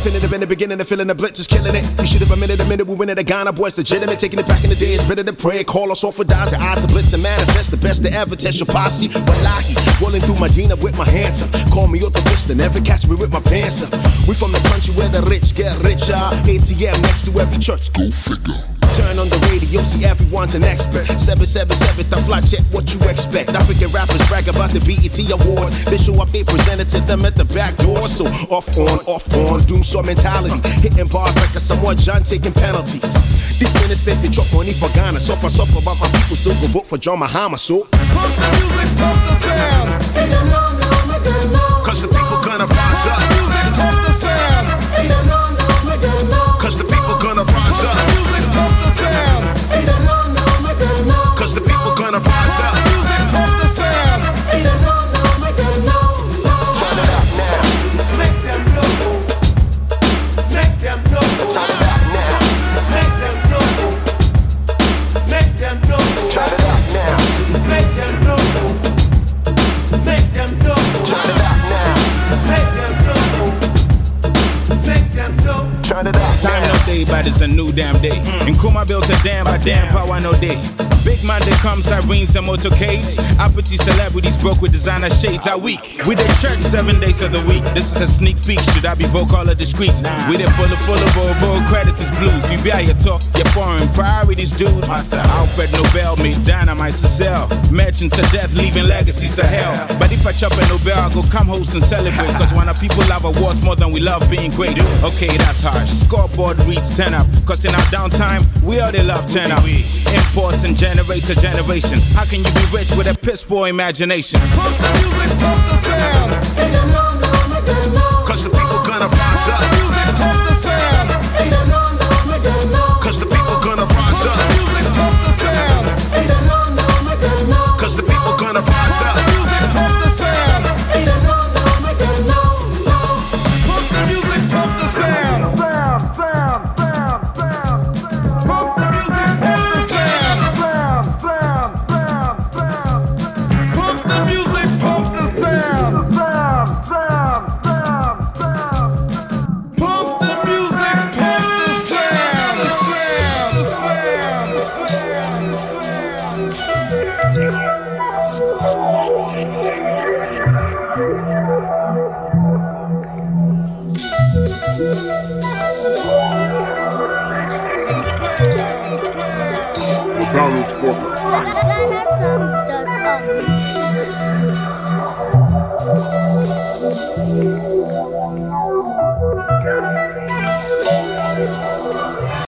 definitive in the beginning, the feeling the blitz is killing it. You should have a minute, we win it. The Ghana boys legitimate, taking it back in the day. It's better than prayer. Call us off for dies, your odds of blitz and manifest. The best to ever test your posse. Wallahi, rolling through Medina with my hands up. Call me Otto Vista, never catch me with my pants up. We from the country where the rich get richer. ATM next to every church. Go figure. Turn on the radio, see everyone's an expert. 777, I fly check what you expect. African rappers brag about the BET Awards. They show up, they present it to them at the back door. So off on, doom saw mentality. Hitting bars like a Samoa John taking penalties. These ministers, they drop money for Ghana. Suffer, but my people still go vote for John Mahama. So pump the music, pump the sound. Cause the people gonna rise up. Pump the sound. Cause the people gonna rise up. Pump the sound. Cause the people gonna rise up. Pump the sound. Turn it up now. Make them know. Make them know. Turn it up now. Make them know. Make them know. Turn it up now. Make them know. Make them know. Turn it up now. Make them know. Make them know. Turn it up. Time no day, but it's a new damn day. And Kuma built a dam by damn power no day. Big man, they come sirens and motorcades. Uppity celebrities broke with designer shades. Are weak. We did church 7 days of the week. This is a sneak peek. Should I be vocal or discreet? We did full of bold creditors blues. We be your talk, your foreign priorities, dude. Alfred Nobel made dynamite to sell. Mentioned to death, leaving legacies to hell. But if I chop a Nobel, I'll go come host and celebrate. Cause when our people love awards more than we love being great. Okay, that's harsh. Scoreboard reads 10 up. Cause in our downtime, we all they love 10 up. Imports and generator generation. How can you be rich with a piss poor imagination? Pump the music, pump the sound. Cause the people gonna rise up. Pump the sound. Cause the people gonna rise up. Pump the sound. Cause the people gonna rise up. Pump the sound. Pump the music, pump the sound. Pump the music, pump the sound. Pump the music, pump the sound. Pump the music, pump Donald Porter. GhanaSongs.org.